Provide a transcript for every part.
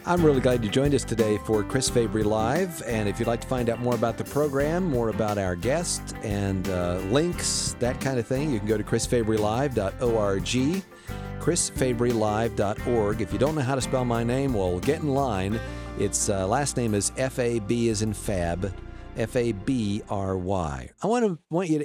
I'm really glad you joined us today for Chris Fabry Live. And if you'd like to find out more about the program, more about our guest, and links, that kind of thing, you can go to chrisfabrylive.org, chrisfabrylive.org. If you don't know how to spell my name, well, get in line. Its last name is F-A-B as in Fab, F-A-B-R-Y. I want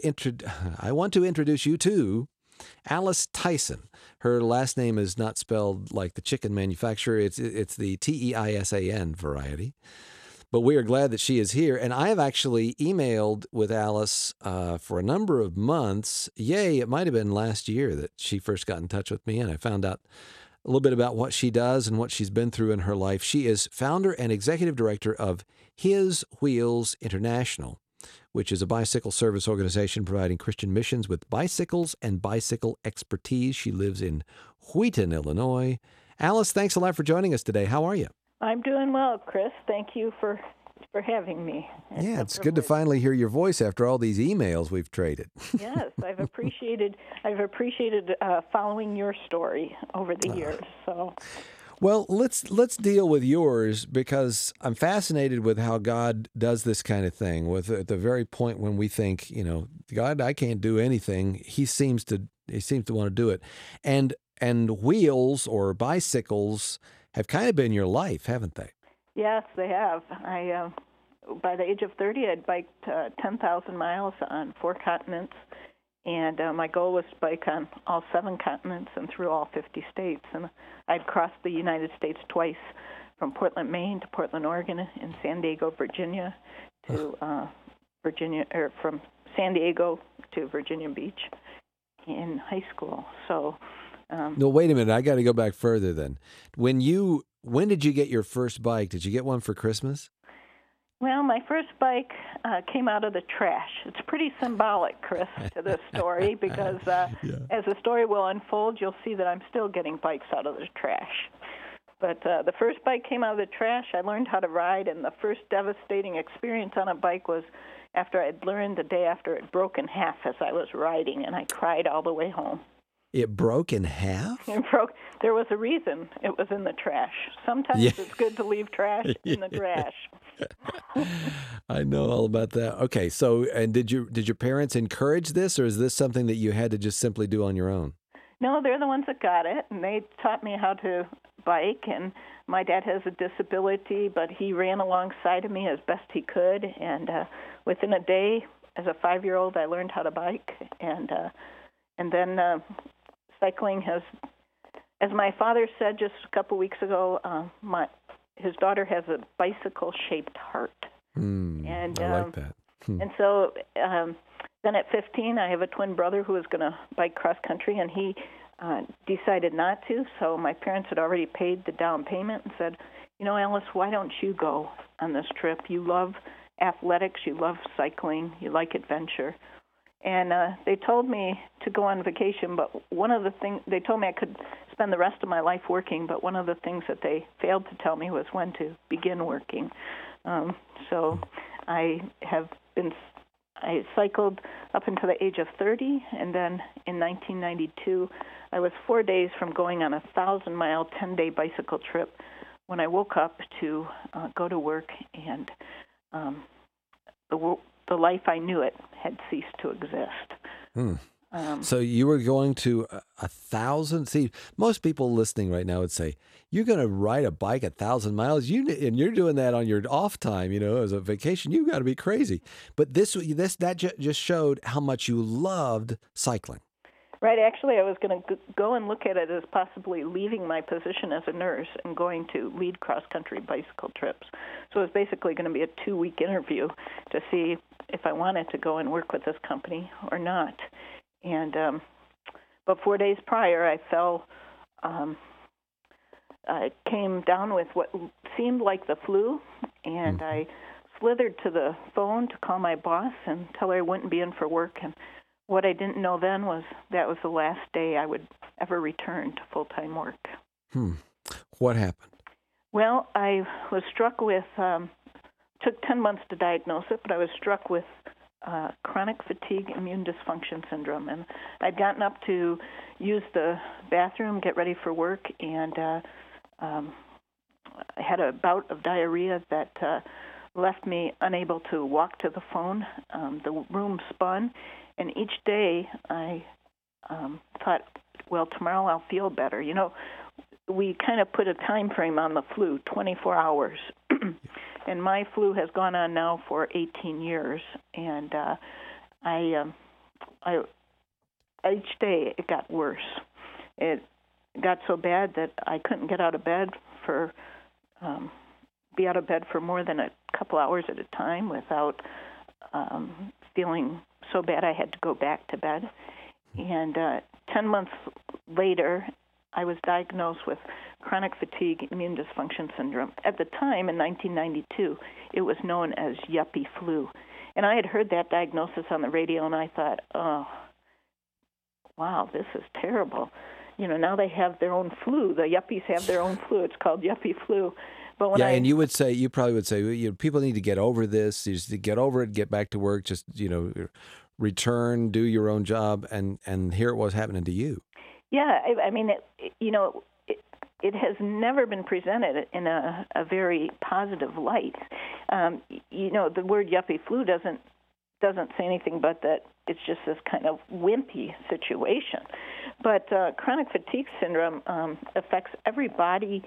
to introduce you to Alice Tyson. Her last name is not spelled like the chicken manufacturer. It's the T-E-I-S-A-N variety. But we are glad that she is here. And I have actually emailed with Alice for a number of months. It might have been last year that she first got in touch with me, and I found out a little bit about what she does and what she's been through in her life. She is founder and executive director of His Wheels International, which is a bicycle service organization providing Christian missions with bicycles and bicycle expertise. She lives in Wheaton, Illinois. Alice, thanks a lot for joining us today. How are you? I'm doing well, Chris. Thank you for having me. It's good to finally hear your voice after all these emails we've traded. Yes, I've appreciated following your story over the years. So. Well, let's deal with yours, because I'm fascinated with how God does this kind of thing. At the very point when we think, God, I can't do anything, He seems to want to do it. And wheels or bicycles have kind of been your life, haven't they? Yes, they have. I by the age of 30, I'd biked 10,000 miles on 4 continents. And my goal was to bike on all 7 continents and through all 50 states. And I'd crossed the United States twice, from Portland, Maine to Portland, Oregon, and San Diego, Virginia, to from San Diego to Virginia Beach in high school. So. No, wait a minute. I got to go back further then. When did you get your first bike? Did you get one for Christmas? Well, my first bike came out of the trash. It's pretty symbolic, Chris, to this story, because as the story will unfold, you'll see that I'm still getting bikes out of the trash. But the first bike came out of the trash. I learned how to ride, and the first devastating experience on a bike was after I'd learned the day after it broke in half as I was riding, and I cried all the way home. It broke in half? It broke. There was a reason it was in the trash. Sometimes it's good to leave trash in the trash. I know all about that. Okay, so and did your parents encourage this, or is this something that you had to just simply do on your own? No, they're the ones that got it, and they taught me how to bike. And my dad has a disability, but he ran alongside of me as best he could. And within a day, as a 5-year-old, I learned how to bike. And then cycling has, as my father said just a couple weeks ago, his daughter has a bicycle-shaped heart. And I like that. And so then at 15, I have a twin brother who was going to bike cross-country, and he decided not to. So my parents had already paid the down payment and said, Alice, why don't you go on this trip? You love athletics, you love cycling, you like adventure. And they told me to go on vacation, but one of the things, they told me I could spend the rest of my life working, but one of the things that they failed to tell me was when to begin working. So I cycled up until the age of 30, and then in 1992, I was 4 days from going on a 1,000-mile, 10-day bicycle trip when I woke up to go to work, and the life I knew it had ceased to exist. So you were going to 1,000. See, most people listening right now would say, "You're going to ride a bike 1,000 miles, and you're doing that on your off time, as a vacation. You got to be crazy." But that just showed how much you loved cycling. Right. Actually, I was going to go and look at it as possibly leaving my position as a nurse and going to lead cross-country bicycle trips. So it was basically going to be a 2-week interview to see if I wanted to go and work with this company or not. And but 4 days prior, I fell. I came down with what seemed like the flu, and I slithered to the phone to call my boss and tell her I wouldn't be in for work. And what I didn't know then was that was the last day I would ever return to full-time work. What happened? Well, I was struck with, took 10 months to diagnose it, but I was struck with chronic fatigue immune dysfunction syndrome. And I'd gotten up to use the bathroom, get ready for work, and had a bout of diarrhea that left me unable to walk to the phone. The room spun, and each day I thought, well, tomorrow I'll feel better. You know, we kind of put a time frame on the flu, 24 hours. And my flu has gone on now for 18 years, and I each day it got worse. It got so bad that I couldn't get out of bed be out of bed for more than a couple hours at a time without feeling so bad I had to go back to bed. And 10 months later, I was diagnosed with chronic fatigue immune dysfunction syndrome. At the time, in 1992, it was known as yuppie flu. And I had heard that diagnosis on the radio, and I thought, oh, wow, this is terrible. You know, now they have their own flu. The yuppies have their own flu. It's called yuppie flu. But when and you probably would say, people need to get over this. You just get over it, get back to work, just, return, do your own job. And here it was happening to you. Yeah, I mean, it has never been presented in a very positive light. The word yuppie flu doesn't say anything but that it's just this kind of wimpy situation. But chronic fatigue syndrome affects every body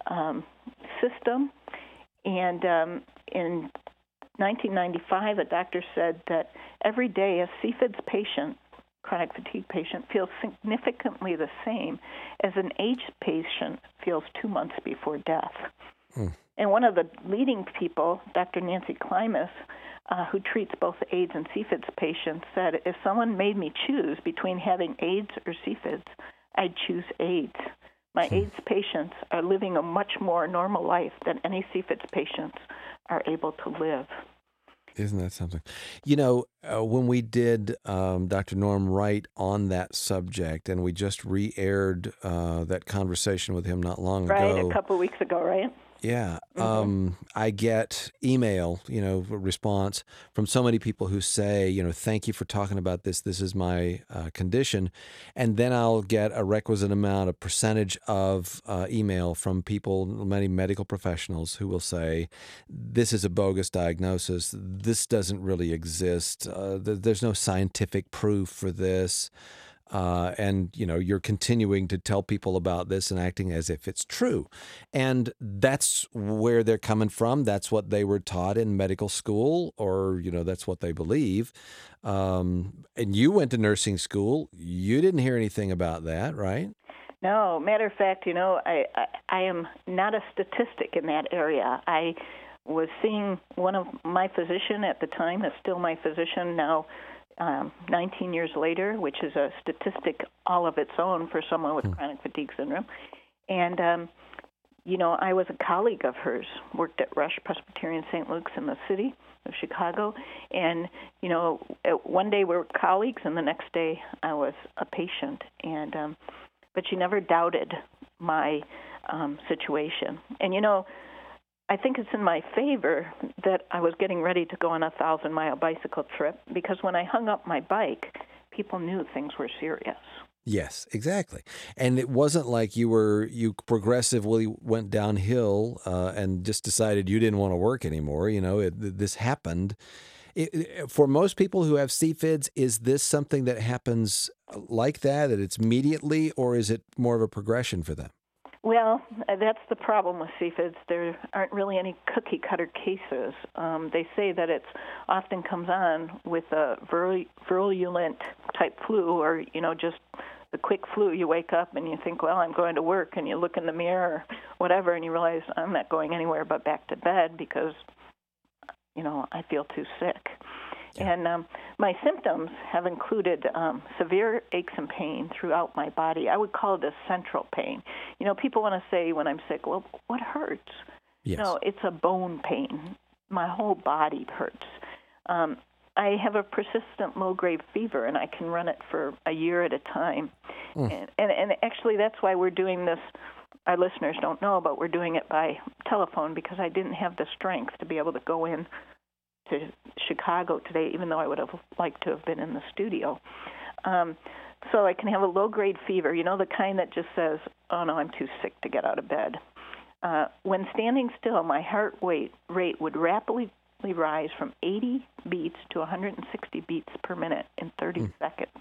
system. And in 1995, a doctor said that every day a CFIDS patient, chronic fatigue patient, feels significantly the same as an AIDS patient feels 2 months before death. And one of the leading people, Dr. Nancy Klimas, who treats both AIDS and CFIDS patients, said, if someone made me choose between having AIDS or CFIDS, I'd choose AIDS. My AIDS patients are living a much more normal life than any CFIDS patients are able to live. Isn't that something? When we did Dr. Norm Wright on that subject, and we just re-aired that conversation with him not long ago. Right, a couple of weeks ago, right? Yeah. I get email, response from so many people who say, thank you for talking about this. This is my condition. And then I'll get a requisite amount of percentage of email from people, many medical professionals, who will say, this is a bogus diagnosis. This doesn't really exist. There's no scientific proof for this. And you're continuing to tell people about this and acting as if it's true. And that's where they're coming from. That's what they were taught in medical school, or, that's what they believe. And you went to nursing school. You didn't hear anything about that, right? No. Matter of fact, I am not a statistic in that area. I was seeing one of my physician at the time, is still my physician now, 19 years later, which is a statistic all of its own for someone with chronic fatigue syndrome. And, I was a colleague of hers, worked at Rush Presbyterian St. Luke's in the city of Chicago. And, one day we were colleagues, and the next day I was a patient. And but she never doubted my situation. And, I think it's in my favor that I was getting ready to go on a 1,000-mile bicycle trip, because when I hung up my bike, people knew things were serious. Yes, exactly. And it wasn't like you progressively went downhill and just decided you didn't want to work anymore. This happened. For most people who have CFIDS, is this something that happens like that it's immediately, or is it more of a progression for them? Well, that's the problem with CFIDS. There aren't really any cookie-cutter cases. They say that it often comes on with a virulent type flu, or, just the quick flu. You wake up and you think, well, I'm going to work, and you look in the mirror or whatever, and you realize I'm not going anywhere but back to bed because, I feel too sick. Yeah. And my symptoms have included severe aches and pain throughout my body. I would call it a central pain. People want to say when I'm sick, well, what hurts? Yes. No, it's a bone pain. My whole body hurts. I have a persistent low-grade fever, and I can run it for a year at a time. And actually, that's why we're doing this. Our listeners don't know, but we're doing it by telephone, because I didn't have the strength to be able to go in to Chicago today, even though I would have liked to have been in the studio. So I can have a low-grade fever, the kind that just says, oh, no, I'm too sick to get out of bed. When standing still, my heart rate would rapidly rise from 80 beats to 160 beats per minute in 30 seconds.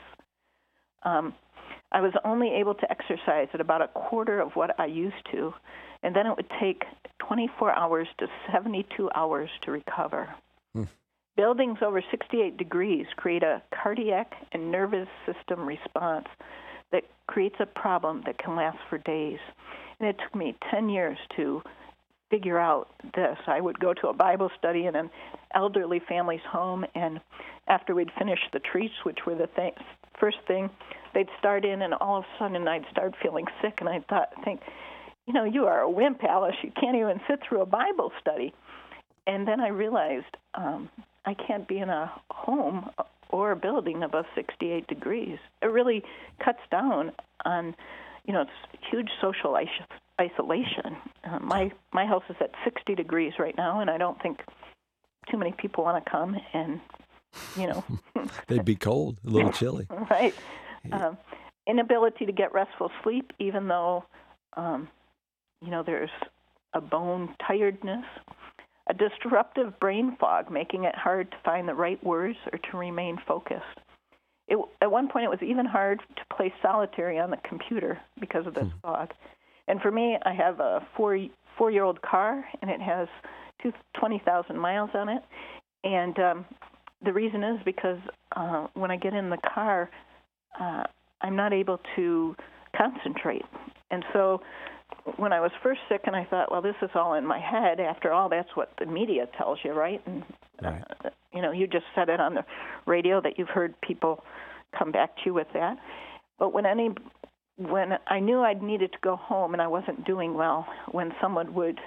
I was only able to exercise at about a quarter of what I used to, and then it would take 24 hours to 72 hours to recover. Buildings over 68 degrees create a cardiac and nervous system response that creates a problem that can last for days. And it took me 10 years to figure out this. I would go to a Bible study in an elderly family's home, and after we'd finished the treats, which were the first thing, they'd start in, and all of a sudden I'd start feeling sick, and I'd think, you are a wimp, Alice. You can't even sit through a Bible study. And then I realized I can't be in a home or a building above 68 degrees. It really cuts down on, it's huge social isolation. My house is at 60 degrees right now, and I don't think too many people want to come, and, They'd be cold, a little chilly. Right. Inability to get restful sleep, even though, there's a bone tiredness. A disruptive brain fog, making it hard to find the right words or to remain focused. At one point, it was even hard to play solitary on the computer because of this fog. And for me, I have a four-year-old car, and it has 20,000 miles on it. And the reason is because when I get in the car, I'm not able to concentrate. And so when I was first sick, and I thought, well, this is all in my head. After all, that's what the media tells you, right? And right. You just said it on the radio that you've heard people come back to you with that. But when I knew I needed to go home and I wasn't doing well, when someone would,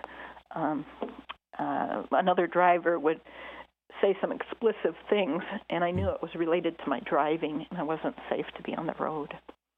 another driver would say some explicit things, and I knew it was related to my driving, and I wasn't safe to be on the road.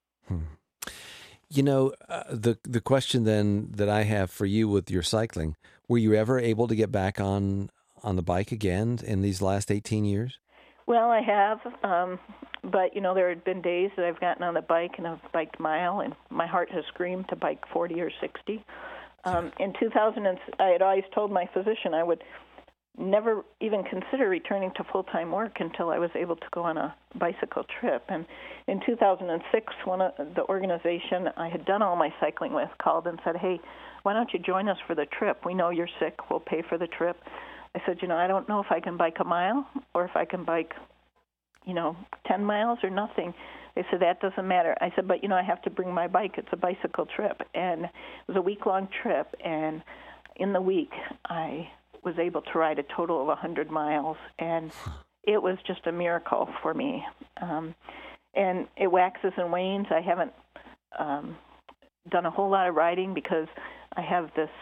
The question then that I have for you with your cycling, were you ever able to get back on the bike again in these last 18 years? Well, I have, but, there had been days that I've gotten on the bike and I've biked a mile, and my heart has screamed to bike 40 or 60. In 2000, I had always told my physician I would never even consider returning to full-time work until I was able to go on a bicycle trip. And in 2006, one of the organization I had done all my cycling with called and said, hey, why don't you join us for the trip? We know you're sick. We'll pay for the trip. I said, I don't know if I can bike a mile or if I can bike, 10 miles or nothing. They said, that doesn't matter. I said, but, I have to bring my bike. It's a bicycle trip. And it was a week-long trip. And in the week, I was able to ride a total of 100 miles, and it was just a miracle for me. And it waxes and wanes. I haven't done a whole lot of riding because I have this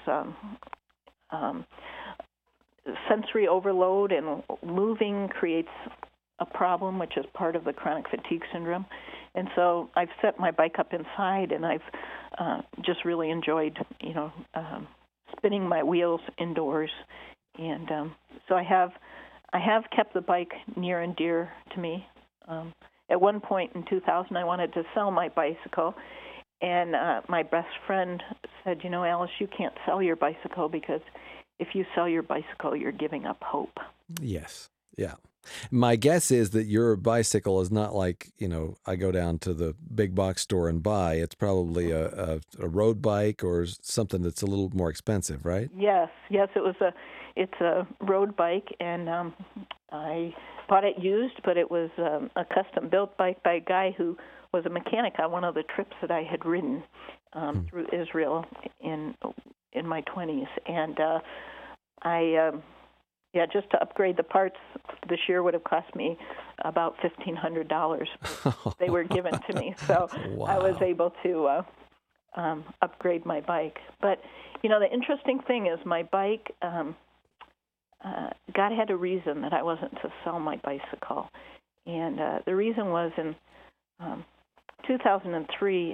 sensory overload, and moving creates a problem, which is part of the chronic fatigue syndrome. And so I've set my bike up inside, and I've just really enjoyed, spinning my wheels indoors. And so I have kept the bike near and dear to me. At one point in 2000, I wanted to sell my bicycle, and my best friend said, Alice, you can't sell your bicycle because if you sell your bicycle, you're giving up hope. Yes. Yeah. My guess is that your bicycle is not like, I go down to the big box store and buy. It's probably a road bike or something that's a little more expensive, right? Yes. It's a road bike, and I bought it used, but it was a custom-built bike by a guy who was a mechanic on one of the trips that I had ridden through Israel in my 20s. And just to upgrade the parts this year would have cost me about $1,500. They were given to me, so wow. I was able to upgrade my bike. But, the interesting thing is my bike, God had a reason that I wasn't to sell my bicycle. And the reason was in 2003,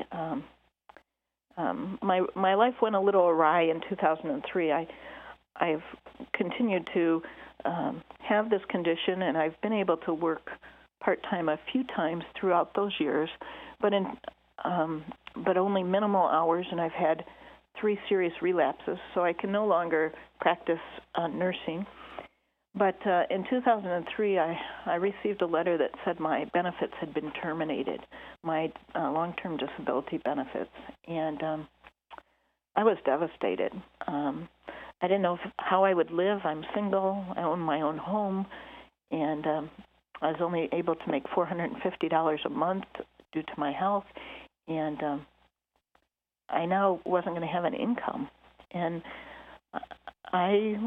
my life went a little awry in 2003. I've continued to have this condition, and I've been able to work part-time a few times throughout those years, but only minimal hours, and I've had 3 serious relapses, so I can no longer practice nursing. But in 2003, I received a letter that said my benefits had been terminated, my long-term disability benefits, and I was devastated. I didn't know how I would live. I'm single. I own my own home, and I was only able to make $450 a month due to my health, and I now wasn't going to have an income, and I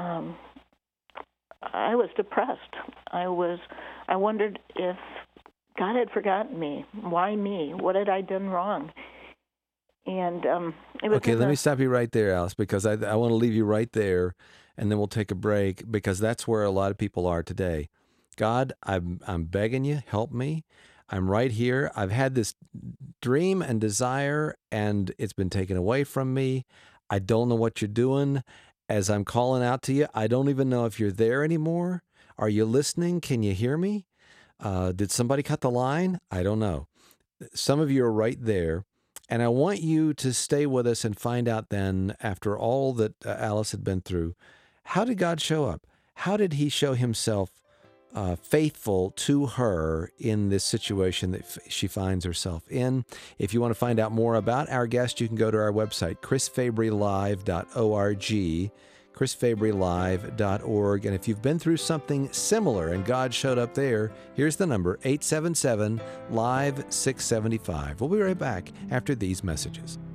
was depressed. I wondered if God had forgotten me. Why me? What had I done wrong? And it was okay. Let me stop you right there, Alice, because I want to leave you right there, and then we'll take a break, because that's where a lot of people are today. God, I'm begging you, help me. I'm right here. I've had this dream and desire, and it's been taken away from me. I don't know what you're doing. As I'm calling out to you, I don't even know if you're there anymore. Are you listening? Can you hear me? Did somebody cut the line? I don't know. Some of you are right there. And I want you to stay with us and find out then, after all that Alice had been through, how did God show up? How did he show himself faithful to her in this situation that she finds herself in? If you want to find out more about our guest, you can go to our website, chrisfabrylive.org, chrisfabrylive.org. And if you've been through something similar and God showed up there, here's the number, 877-LIVE-675. We'll be right back after these messages.